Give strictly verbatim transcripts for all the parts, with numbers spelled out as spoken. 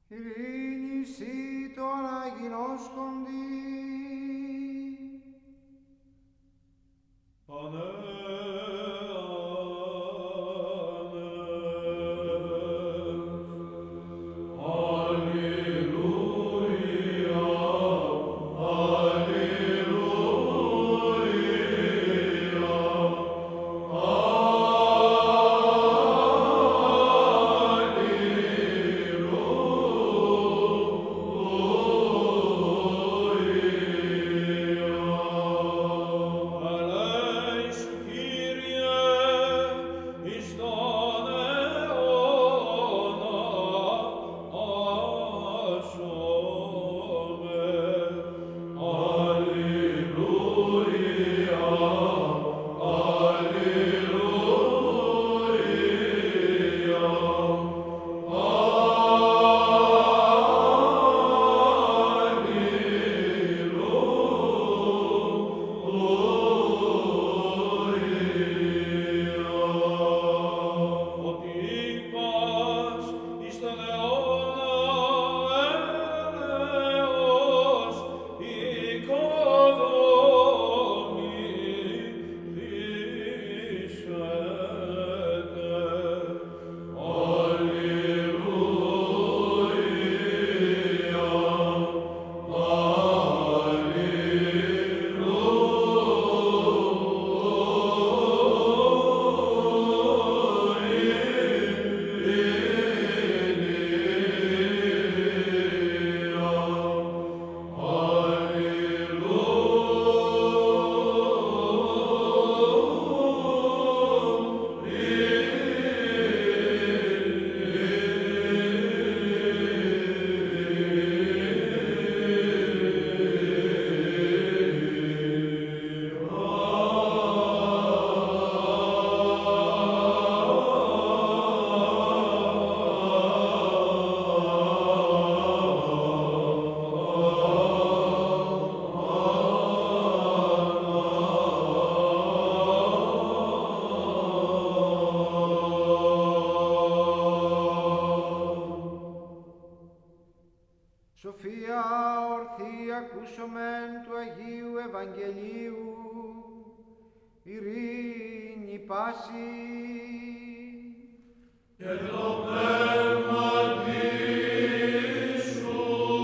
ειρήνη σύ το αναγινώσκοντι. Σοφία ορθή ακούσομεν του Αγίου Ευαγγελίου, ειρήνη πάση. Και το πνεύματι σου.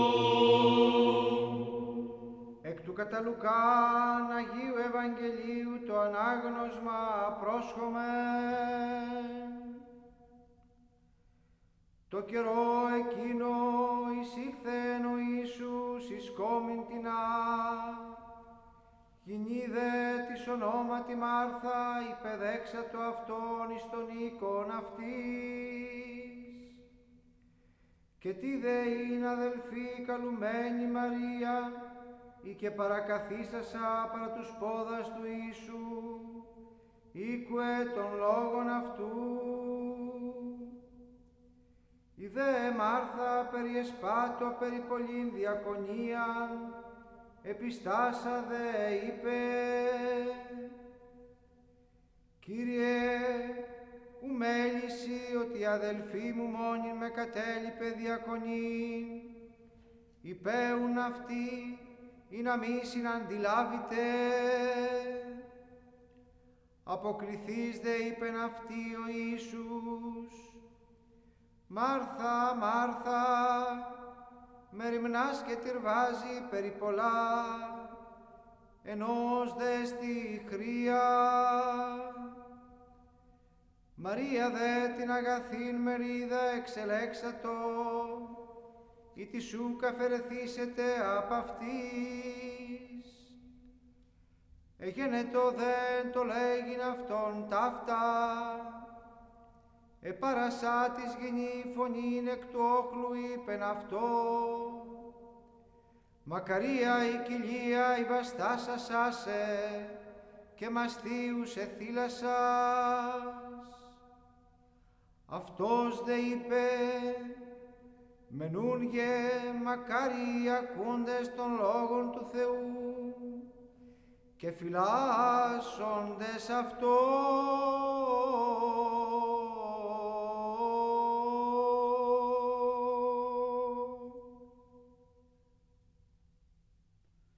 Εκ του κατά Λουκάν Αγίου Ευαγγελίου το ανάγνωσμα πρόσχομεν. Το καιρό εκείνο εισήλθεν ο Ιησούς εις κόμην τινά, γυνή δε της ονόματι Μάρθα υπεδέξατο αυτόν εις τον οίκον αυτής. Και τι δε είναι αδελφή καλουμένη Μαρία, ή και παρακαθίσασα παρά τους πόδας του Ιησού, ήκουε των λόγων αυτού. Η δε Μάρθα περιεσπάτω περί πολλήν διακονίαν, επιστάσα δε είπε, Κύριε, ου μέλησι ότι η αδελφή μου μόνη με κατέλειπε διακονήν, υπέουν αυτή ή να μη συναντιλάβητε. Αποκριθείς δε είπεν αυτή ο Ιησούς, Μάρθα, Μάρθα, μεριμνάς και τυρβάζει περί πολλά, ενός δε στη χρία. Μαρία δε την αγαθήν μερίδα εξελέξατο, ή τη σου καφερεθήσετε απ' αυτής. Εγένετο δεν το λέγειν αυτόν ταύτα, επάρασά της γεννή φωνήν εκ του όχλου είπεν αυτό, μακαρία η κοιλία η βαστάσασά σε και μαστίους εθύλασας. Αυτός δε είπε, μενούγε μακάρι ακούντες των λόγων του Θεού και φυλάσσοντες αυτό.